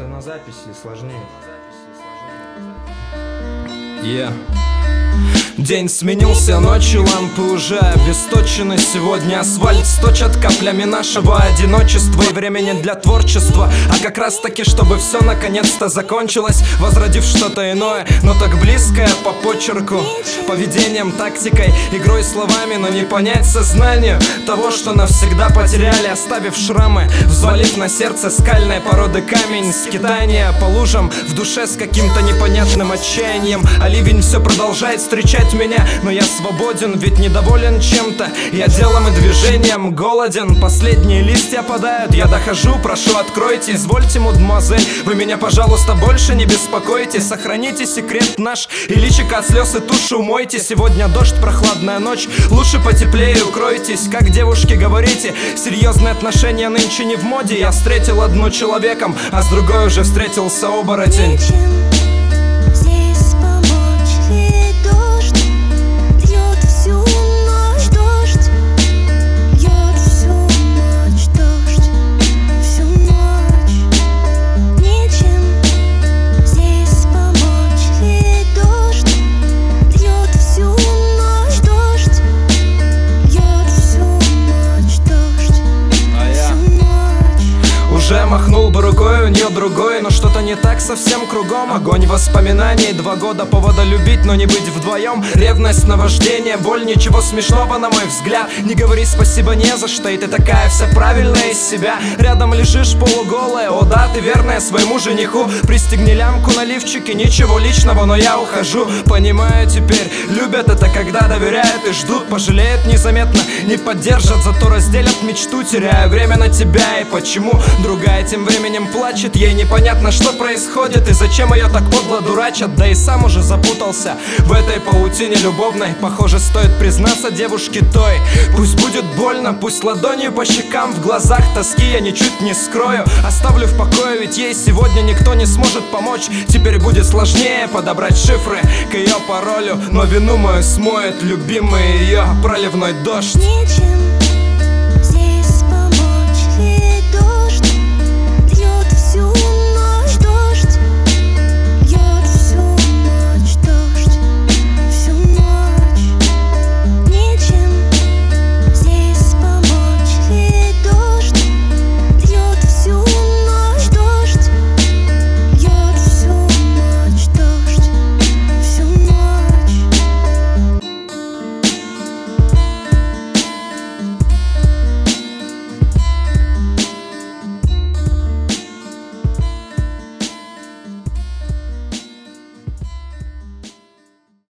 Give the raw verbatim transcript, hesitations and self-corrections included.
это на записи сложнее. Yeah. День сменился ночью, лампы уже обесточены. Сегодня асфальт сточат каплями нашего одиночества и времени для творчества. А как раз таки, чтобы все наконец-то закончилось, возродив что-то иное, но так близкое по почерку, поведением, тактикой, игрой словами, но не понять сознанию того, что навсегда потеряли, оставив шрамы, взвалив на сердце скальной породы камень. Скитание по лужам в душе с каким-то непонятным отчаянием. А ливень все продолжает встречать меня, но я свободен, ведь недоволен чем-то. Я делом и движением голоден. Последние листья падают, я дохожу, прошу, откройте. Извольте, мадемуазель, вы меня, пожалуйста, больше не беспокойте. Сохраните секрет наш и личико от слез и туши умойте. Сегодня дождь, прохладная ночь, лучше потеплее укройтесь. Как девушки говорите, серьезные отношения нынче не в моде. Я встретил одну человеком, а с другой уже встретился оборотень. Уже махнул бы рукой, у нее другой, но что-то не так совсем кругом. Огонь воспоминаний, два года повода любить, но не быть вдвоем. Ревность, наваждение, боль, ничего смешного, на мой взгляд. Не говори спасибо не за что, и ты такая вся правильная из себя. Рядом лежишь полуголая, о да, ты верная своему жениху. Пристегни лямку на лифчике, ничего личного, но я ухожу. Понимаю теперь, любят это, когда доверяют и ждут. Пожалеют незаметно, не поддержат, зато разделят мечту. Теряя время на тебя, и почему другая тем временем плачет. Ей непонятно, что происходит и зачем ее так подло дурачат. Да и сам уже запутался в этой паутине любовной. Похоже, стоит признаться девушке той: пусть будет больно, пусть ладонью по щекам, в глазах тоски я ничуть не скрою. Оставлю в покое, ведь ей сегодня никто не сможет помочь. Теперь будет сложнее подобрать шифры к ее паролю, но вину мою смоет любимый ее проливной дождь.